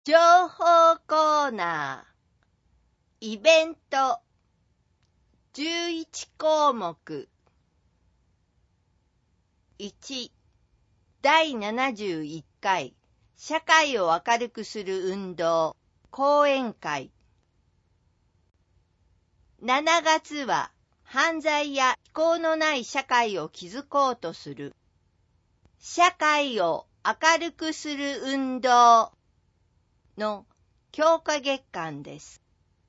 情報コーナー、イベント、11項目。1、第71回、社会を明るくする運動、講演会。7月は、犯罪や非行のない社会を築こうとする。社会を明るくする運動の強化月間です。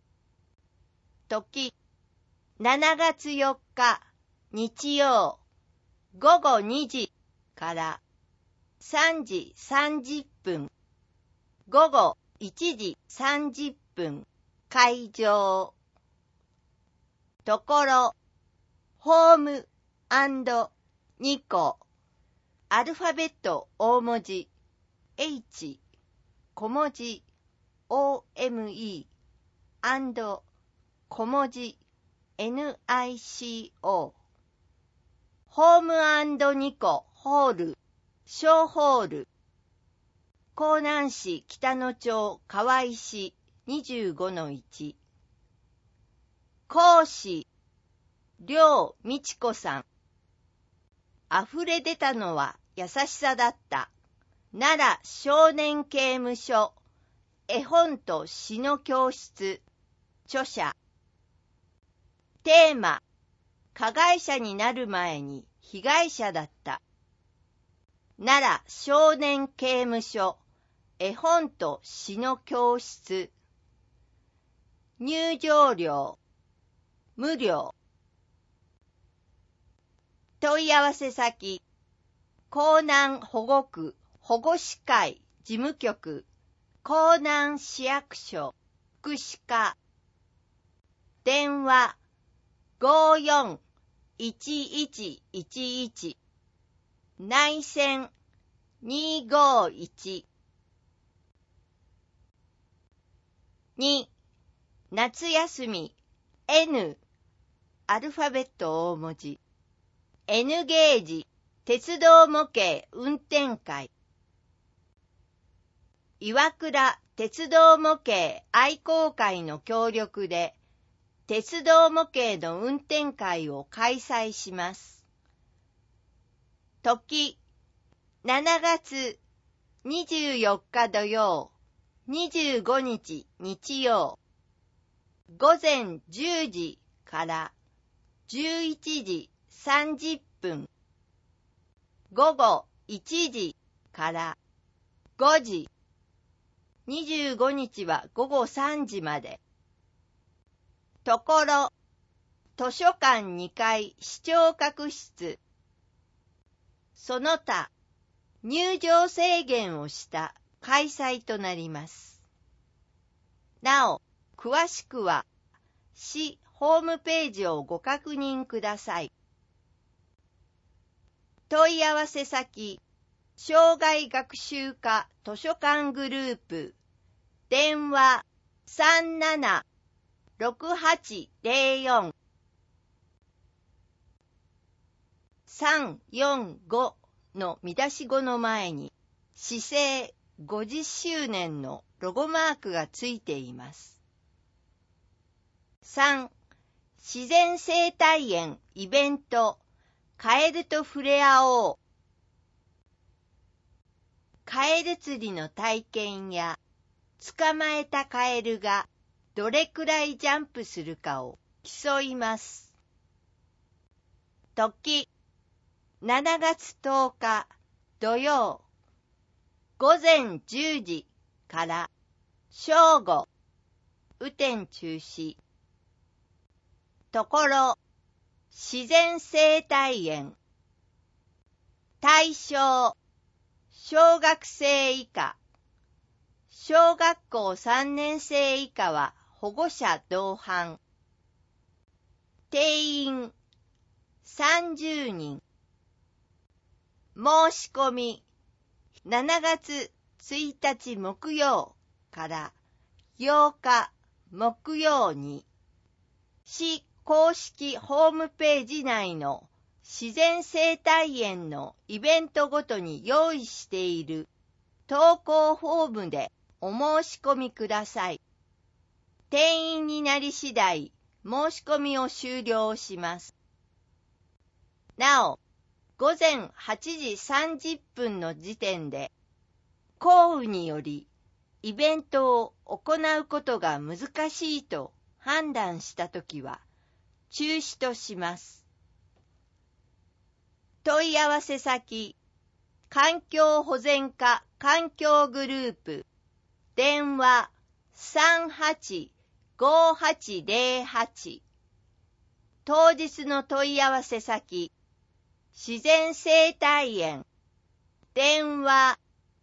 時、7月4日日曜午後2時から3時30分、午後1時30分会場。ところ、ホーム&ニコ、アルファベット大文字 H、小文字 OME、小文字 NICO、ホーム&ニコホール、小ホール、江南市北野町河合市 25-1。講師、梁美智子さん。溢れ出たのは優しさだった。奈良少年刑務所、絵本と詩の教室、著者。テーマ、加害者になる前に被害者だった。奈良少年刑務所、絵本と詩の教室。入場料、無料。問い合わせ先、江南保護区保護司会事務局、江南市役所福祉課。電話 54-1111、内線251。2、夏休み N、アルファベット大文字 N ゲージ鉄道模型運転会。岩倉鉄道模型愛好会の協力で鉄道模型の運転会を開催します。時、7月24日土曜、25日日曜、午前10時から11時30分、午後1時から5時、25日は午後3時まで。ところ、図書館2階視聴覚室。その他、入場制限をした開催となります。なお、詳しくは、市ホームページをご確認ください。問い合わせ先、障害学習課図書館グループ、電話37-6804 345の見出し語の前に、市政50周年のロゴマークがついています。3、自然生態園イベント、カエルと触れ合おう。カエル釣りの体験や、捕まえたカエルがどれくらいジャンプするかを競います。時、7月10日土曜、午前10時から正午、雨天中止。ところ、自然生態園。対象、小学生以下。小学校3年生以下は保護者同伴。定員30人。申し込み7月1日木曜から8日木曜に市公式ホームページ内の自然生態園のイベントごとに用意している投稿フォームでお申し込みください。定員になり次第、申し込みを終了します。なお、午前8時30分の時点で、降雨によりイベントを行うことが難しいと判断したときは、中止とします。問い合わせ先、環境保全課環境グループ、電話385808、当日の問い合わせ先、自然生態園、電話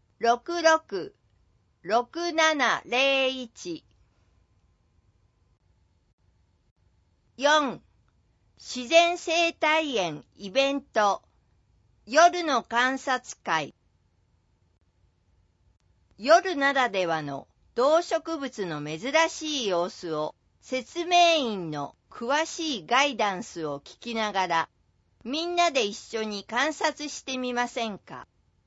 666701。4. 自然生態園イベント、夜の観察会。夜ならではの動植物の珍しい様子を説明員の詳しいガイダンスを聞きながら、みんなで一緒に観察してみませんか。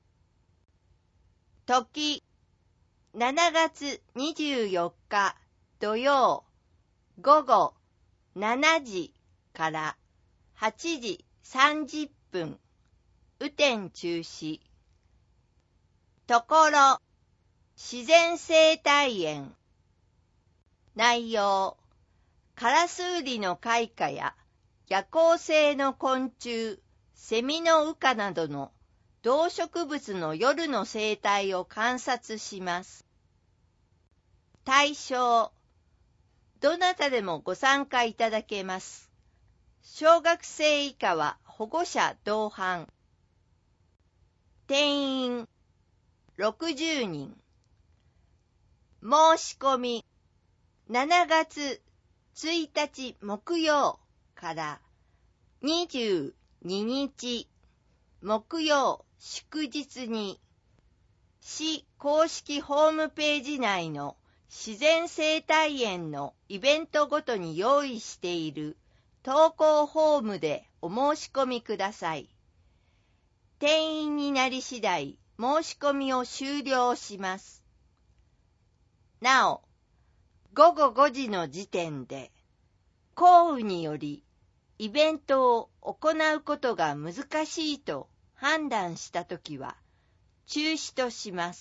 時、7月24日土曜、午後7時から8時30分、雨天中止。ところ、自然生態園。内容、カラスウリの開花や夜行性の昆虫、セミの羽化などの動植物の夜の生態を観察します。対象、どなたでもご参加いただけます。小学生以下は保護者同伴。定員60人。申し込み、7月1日木曜から22日木曜祝日に、市公式ホームページ内の自然生態園のイベントごとに用意している投稿フォームでお申し込みください。定員になり次第、申し込みを終了します。なお、午後5時の時点で、降雨によりイベントを行うことが難しいと判断したときは、中止とします。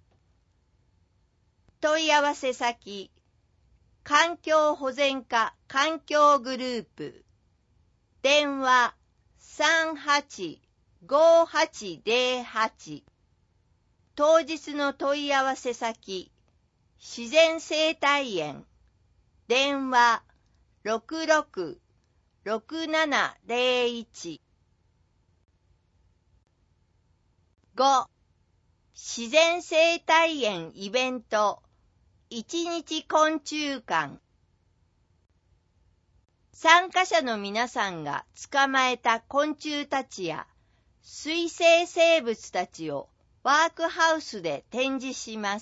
問い合わせ先、環境保全課環境グループ、電話385808、当日の問い合わせ先、自然生態園、電話666701。5. 自然生態園イベント、一日昆虫館。参加者の皆さんが捕まえた昆虫たちや水生生物たちをワークハウスで展示します。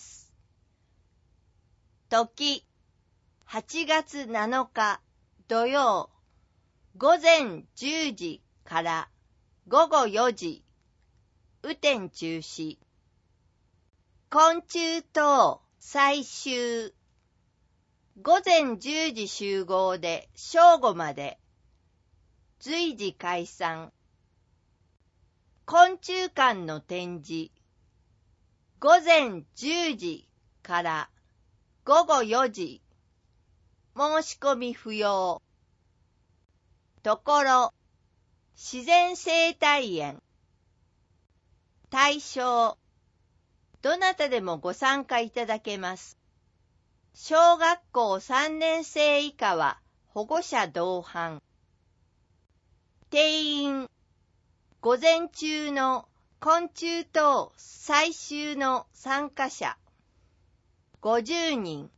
時、8月7日土曜、午前10時から午後4時、雨天中止。昆虫等採集。午前10時集合で正午まで。随時解散。昆虫館の展示。午前10時から午後4時。申し込み不要。ところ、自然生態園。対象、どなたでもご参加いただけます。小学校3年生以下は保護者同伴。定員、午前中の昆虫等採集の参加者50人。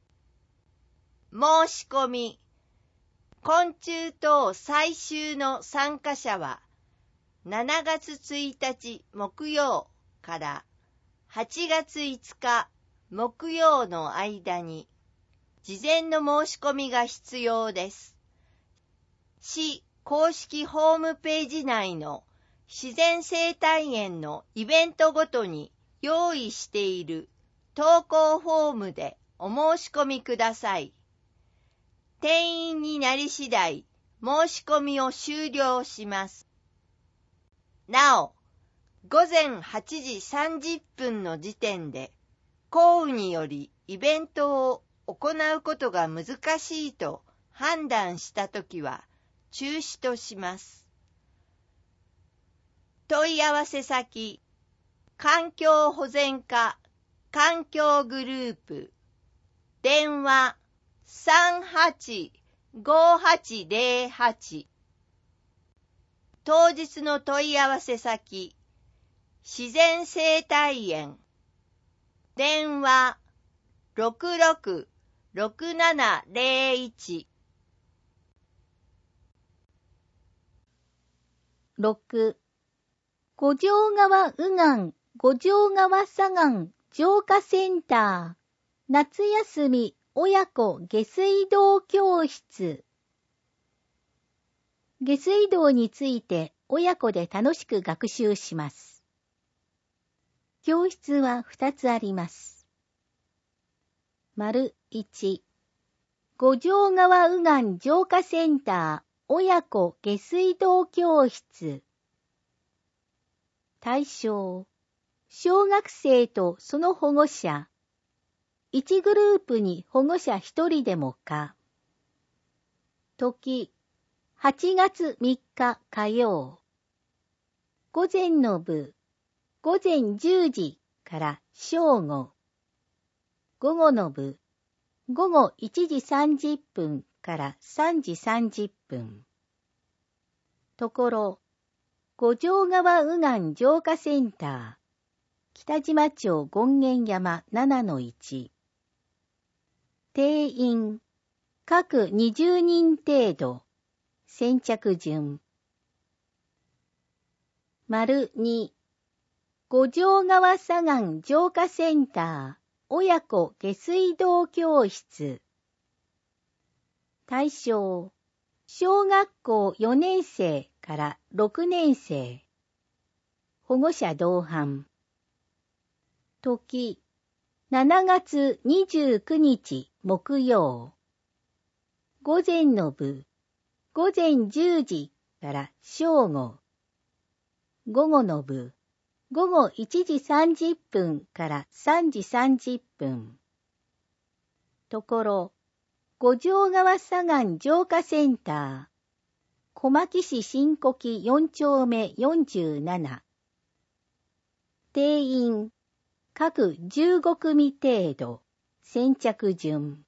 申し込み、昆虫等採集の参加者は7月1日木曜から8月5日木曜の間に事前の申し込みが必要です。市公式ホームページ内の自然生態園のイベントごとに用意している投稿フォームでお申し込みください。定員になり次第、申し込みを終了します。なお、午前8時30分の時点で、降雨によりイベントを行うことが難しいと判断したときは中止とします。問い合わせ先、環境保全課環境グループ、電話385808、当日の問い合わせ先、自然生態園、電話666701。 6. 五条川右岸五条川左岸浄化センター夏休み親子下水道教室。下水道について親子で楽しく学習します。教室は2つあります。丸1、五条川右岸浄化センター親子下水道教室。対象、小学生とその保護者。1グループに保護者1人でもか。時、8月3日火曜。午前の部、午前10時から正午。午後の部、午後1時30分から3時30分。ところ、五条川右岸浄化センター、北島町権現山 7-1。定員、各20人程度、先着順。丸2、五条川左岸浄化センター、親子下水道教室。対象、小学校4年生から6年生。保護者同伴。時、7月29日木曜。午前の部、午前10時から正午。午後の部、午後1時30分から3時30分。ところ、五条川左岸浄化センター、小牧市新古木4丁目47。定員、各15組程度、先着順。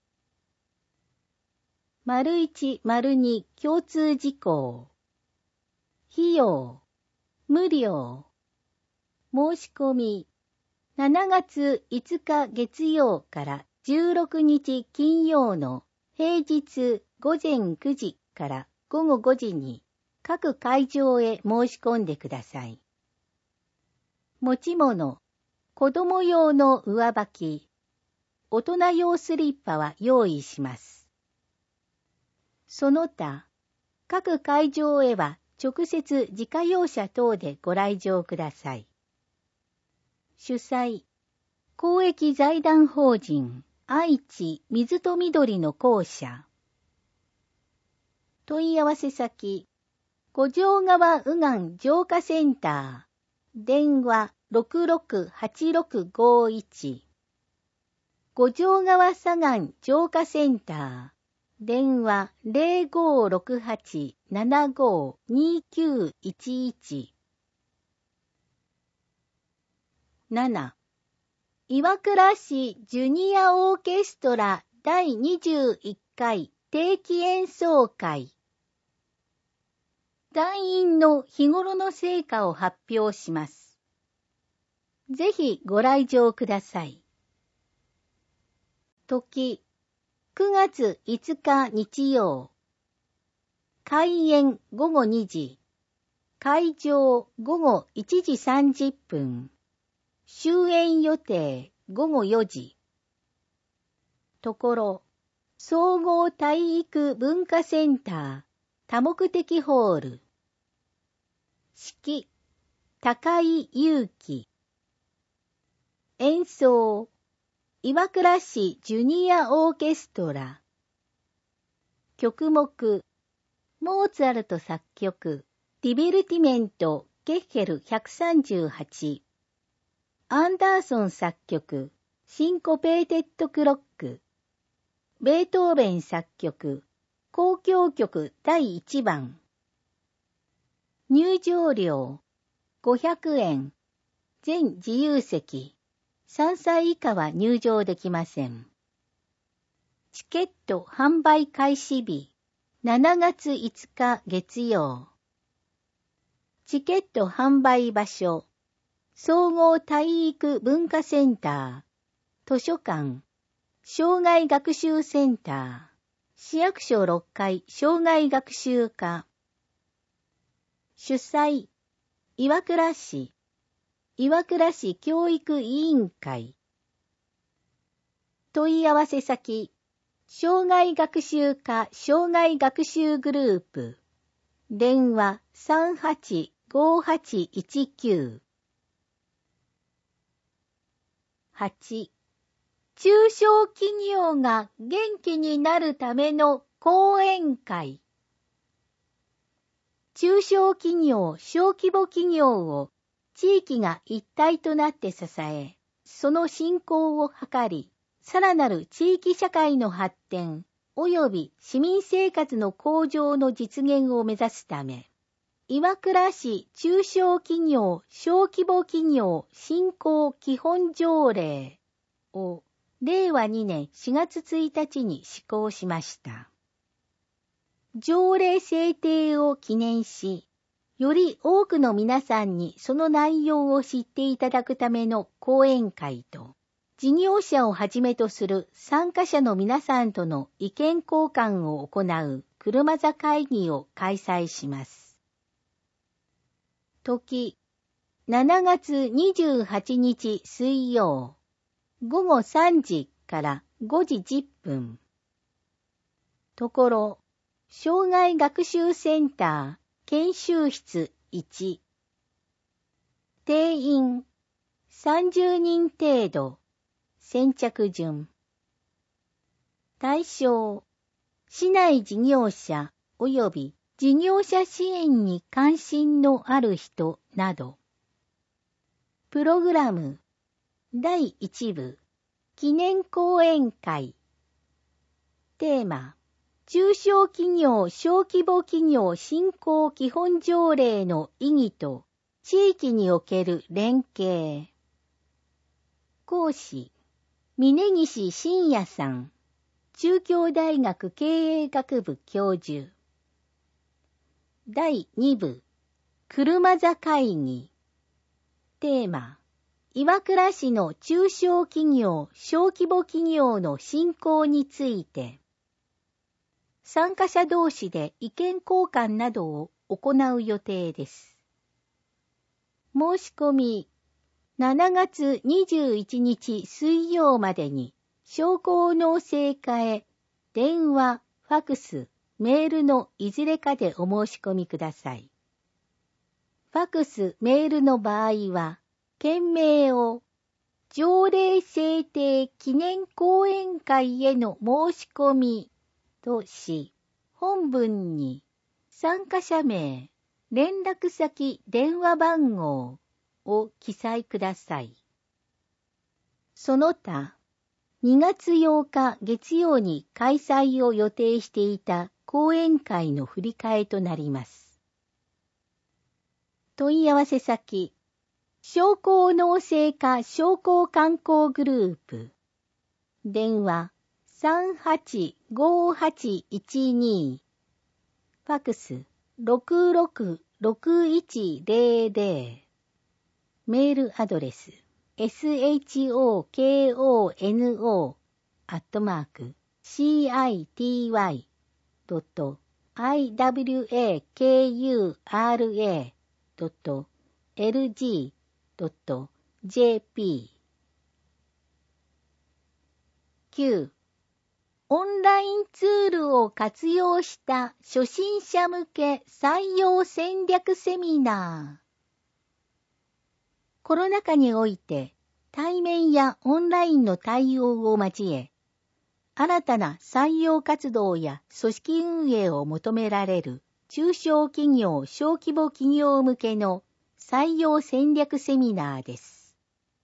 丸1、丸2共通事項。費用、無料。申し込み、7月5日月曜から16日金曜の平日午前9時から午後5時に各会場へ申し込んでください。持ち物、子供用の上履き、大人用スリッパは用意します。その他、各会場へは直接自家用車等でご来場ください。主催、公益財団法人愛知水と緑の校舎。問い合わせ先、五条川右岸浄化センター、電話668651。五条川左岸浄化センター、電話0568-752911。7. 岩倉市ジュニアオーケストラ第21回定期演奏会。団員の日頃の成果を発表します。ぜひご来場ください。時、9月5日日曜。開演午後2時。会場午後1時30分。終演予定午後4時。ところ、総合体育文化センター多目的ホール。式、高井祐樹。演奏、 岩倉市ジュニアオーケストラ。曲目、モーツァルト作曲、ディベルティメント、ケッヘル138。アンダーソン作曲、シンコペーテッドクロック。ベートーベン作曲、交響曲第1番。入場料、500円。全自由席。3歳以下は入場できません。チケット販売開始日、7月5日月曜。チケット販売場所、総合体育文化センター、図書館、障害学習センター、市役所6階障害学習課。主催、岩倉市教育委員会。問い合わせ先、障害学習課障害学習グループ。電話385819。8. 中小企業が元気になるための講演会。中小企業、小規模企業を地域が一体となって支え、その振興を図り、さらなる地域社会の発展及び市民生活の向上の実現を目指すため、岩倉市中小企業小規模企業振興基本条例を令和2年4月1日に施行しました。条例制定を記念し、より多くの皆さんにその内容を知っていただくための講演会と、事業者をはじめとする参加者の皆さんとの意見交換を行う車座会議を開催します。時、7月28日水曜、午後3時から5時10分。ところ、障害学習センター研修室1。定員30人程度。先着順。対象、市内事業者及び事業者支援に関心のある人など。プログラム第1部記念講演会。テーマ、中小企業小規模企業振興基本条例の意義と地域における連携。講師、峯岸信也さん、中京大学経営学部教授。第2部、車座会議。テーマ、岩倉市の中小企業、小規模企業の振興について。参加者同士で意見交換などを行う予定です。申し込み、7月21日水曜までに、商工農政課へ電話、ファクス、メールのいずれかでお申し込みください。ファクス、メールの場合は、件名を条例制定記念講演会への申し込みとし、本文に参加者名、連絡先、電話番号を記載ください。その他、2月8日月曜に開催を予定していた講演会の振り替えとなります。問い合わせ先、商工農政課商工観光グループ。電話385812。ファクス666100。メールアドレスshokono@city.iwakura.lg.jp。 9. オンラインツールを活用した初心者向け採用戦略セミナー。コロナ禍において対面やオンラインの対応を交え、新たな採用活動や組織運営を求められる中小企業・小規模企業向けの採用戦略セミナーです。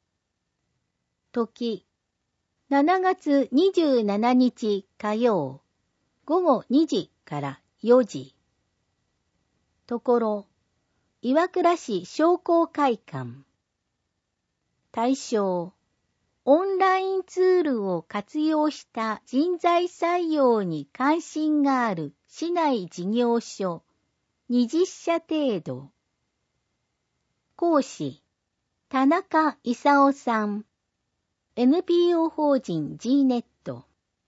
時、7月27日火曜、午後2時から4時。ところ、岩倉市商工会館。対象、オンラインツールを活用した人材採用に関心がある市内事業所20社程度。講師、田中勲さん。NPO 法人 G ネット。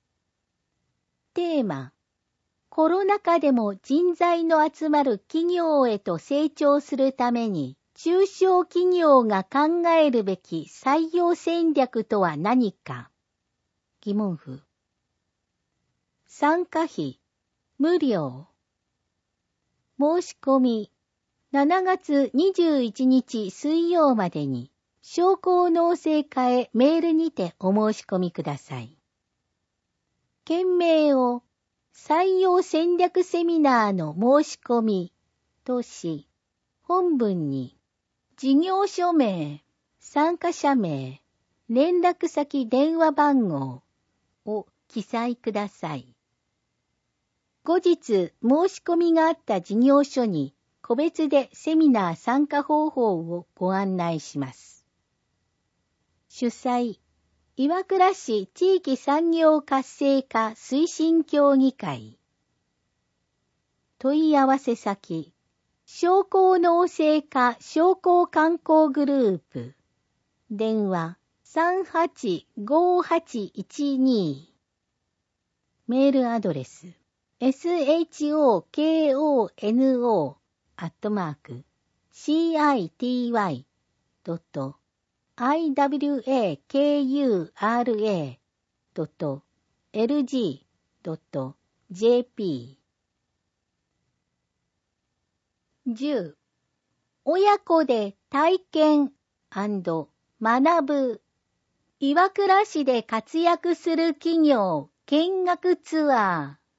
テーマ、コロナ禍でも人材の集まる企業へと成長するために、中小企業が考えるべき採用戦略とは何か。疑問符。参加費、無料。申し込み、7月21日水曜までに、商工農政課へメールにてお申し込みください。件名を採用戦略セミナーの申し込みとし、本文に事業所名、参加者名、連絡先電話番号を記載ください。後日申し込みがあった事業所に個別でセミナー参加方法をご案内します。主催、岩倉市地域産業活性化推進協議会。問い合わせ先、商工農政課商工観光グループ。電話、385812。メールアドレス、shokonna.city.iwakura.lg.jp。 10. 親子で体験&学ぶ岩倉市で活躍する企業見学ツアー。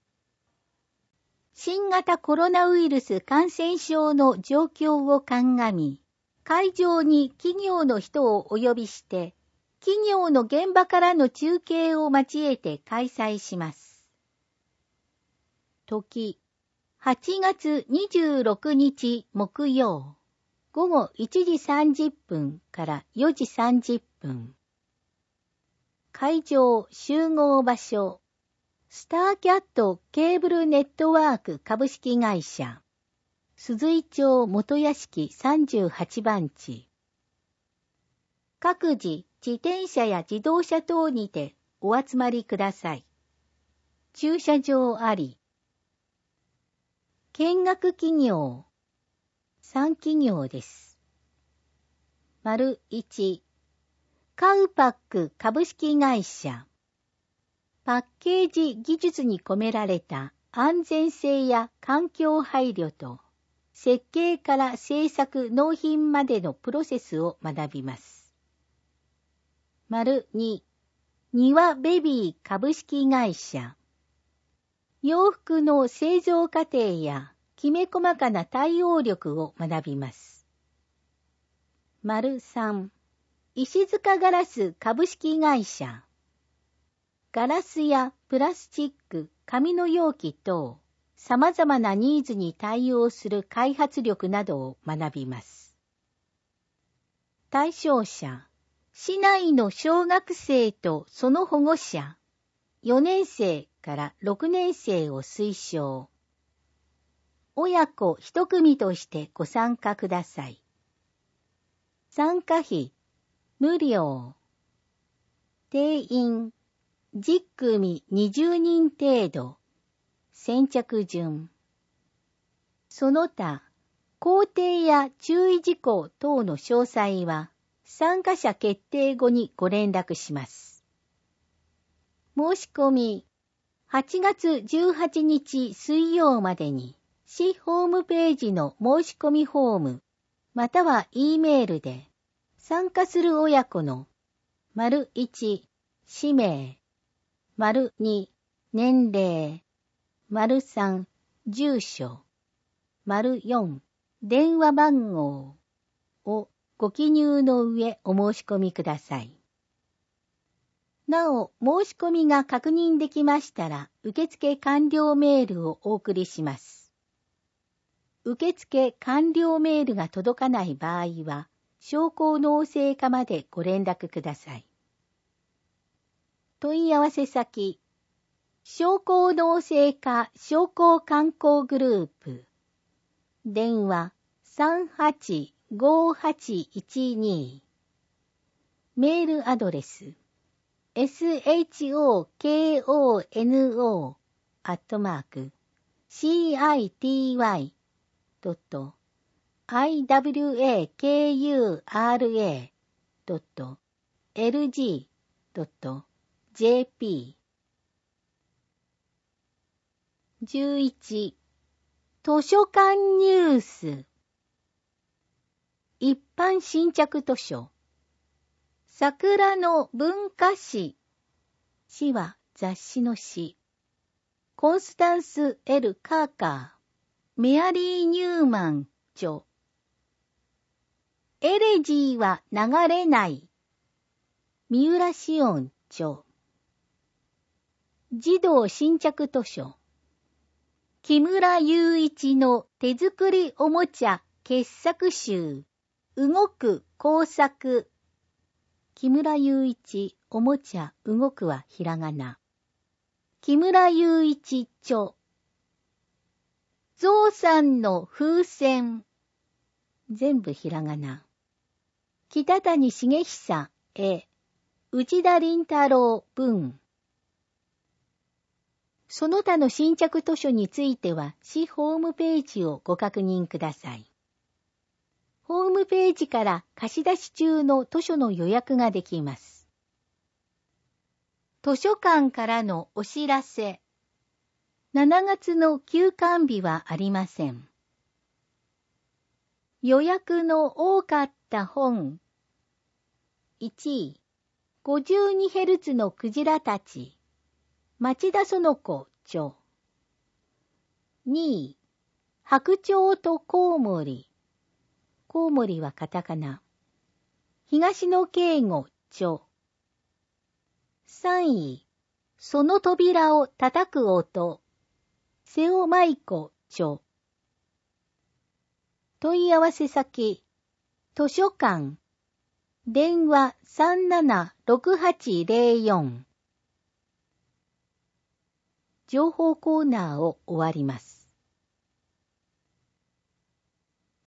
新型コロナウイルス感染症の状況を鑑み、会場に企業の人をお呼びして、企業の現場からの中継を交えて開催します。時、8月26日木曜、午後1時30分から4時30分。会場集合場所、スターキャットケーブルネットワーク株式会社、鈴井町元屋敷38番地。各自自転車や自動車等にてお集まりください。駐車場あり。見学企業、3企業です。丸1、カウパック株式会社。パッケージ技術に込められた安全性や環境配慮と、設計から製作納品までのプロセスを学びます。丸2、庭ベビー株式会社。洋服の製造過程やきめ細かな対応力を学びます。丸3、石塚ガラス株式会社。ガラスやプラスチック、紙の容器等、様々なニーズに対応する開発力などを学びます。対象者、市内の小学生とその保護者、4年生から6年生を推奨。親子1組としてご参加ください。参加費、無料。定員、10組20人程度。先着順。その他、工程や注意事項等の詳細は、参加者決定後にご連絡します。申し込み、8月18日水曜までに、市ホームページの申し込みフォーム、または E メールで、 参加する親子の ① 氏名 ② 年齢 ③ 住所 �4 電話番号をご記入の上お申し込みください。なお、申し込みが確認できましたら、受付完了メールをお送りします。受付完了メールが届かない場合は、商工農政課までご連絡ください。問い合わせ先、商工農政課商工観光グループ、電話 385812、メールアドレス、city.iwakura.city.lg.jp 11. 図書館ニュース一般新着図書桜の文化史詩は雑誌の詩コンスタンス・エル・カーカーメアリー・ニューマン著エレジーは流れない三浦紫音著児童新着図書木村雄一の手作りおもちゃ傑作集動く工作木村雄一おもちゃ動くはひらがな木村雄一著ゾウさんの風船全部ひらがな北谷重久絵内田倫太郎文その他の新着図書については市ホームページをご確認ください。ホームページから貸し出し中の図書の予約ができます。図書館からのお知らせ。7月の休館日はありません。予約の多かった本。1位、52Hz のクジラたち。町田園子著。2位、白鳥とコウモリ。コウモリはカタカナ。東野圭吾著。3位、その扉を叩く音。瀬尾舞子著。問い合わせ先、図書館。電話 376804。情報コーナーを終わります。